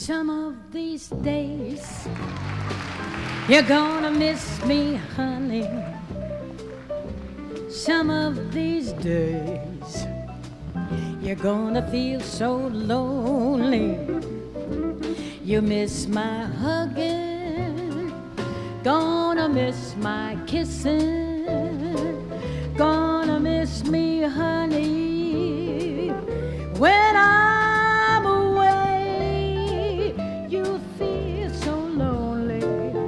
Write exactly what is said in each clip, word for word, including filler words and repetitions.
Some of these days you're gonna miss me, honey. Some of these days you're gonna feel so lonely. You miss my hugging, gonna miss my kissing, gonna miss me, honey. When I'm away, you feel so lonely,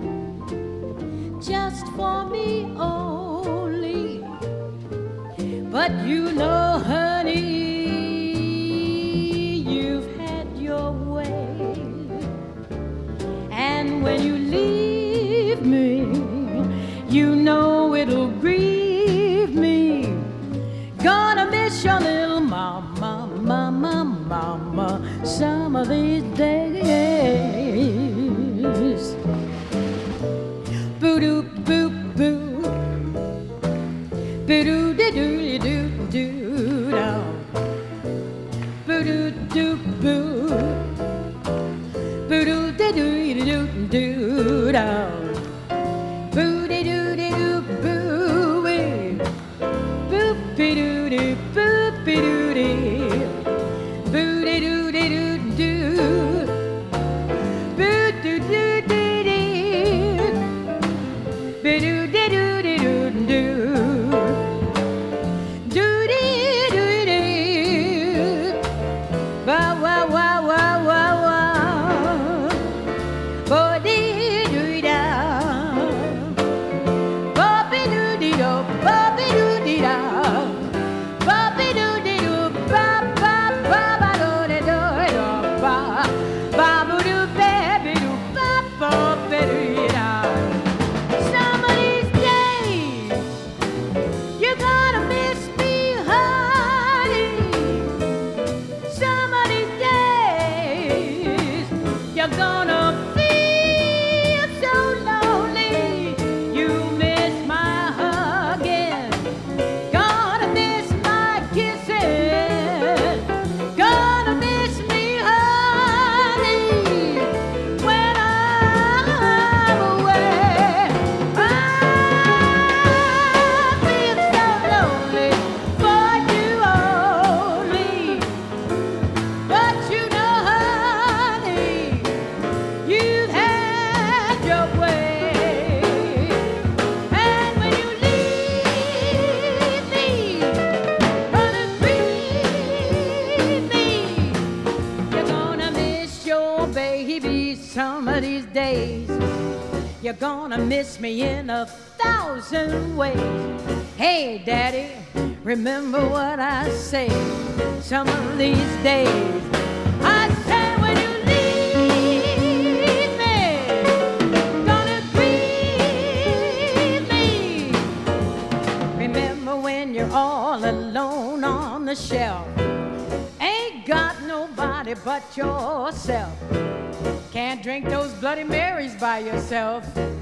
just for me only. But you know, honey, when you leave me, you know it'll grieve me. Gonna miss your little mama, mama, mama, some of these days. Boo-doo, boo-boo, boo-doo-doo-doo-doo-doo-doo, boo-doo-doo-boo, boo-doo-doo-doo-doo-doo-doo, boo-dee-doo-dee-doo-boo-wee, boop-dee-doo-dee, boop-dee-doo-dee, boo-dee-doo-dee-doo-doo, boo-doo-doo-dee-dee, boo-doo-dee-doo-dee-doo-doo, doo-dee-doo-dee, ba-wa-wa-wa-wa-wa. Ba-dee-doo-da, ba-be-doo-dee-do, ba-be-doo-dee-da, ba-be-doo-dee-doo, ba-ba-ba-ba-ba-do-dee-do-do, ba-ba-doo-ba-be-doo, ba-ba-be-doo-da. Some of these days you're gonna miss me, honey. Some of these days you're gonna some of these days, you're gonna miss me in a thousand ways. Hey, Daddy, remember what I say. Some of these days, I say when you leave me, gonna grieve me. Remember when you're all alone on the shelf, ain't got nobody but yourself. Can't drink those Bloody Marys by yourself.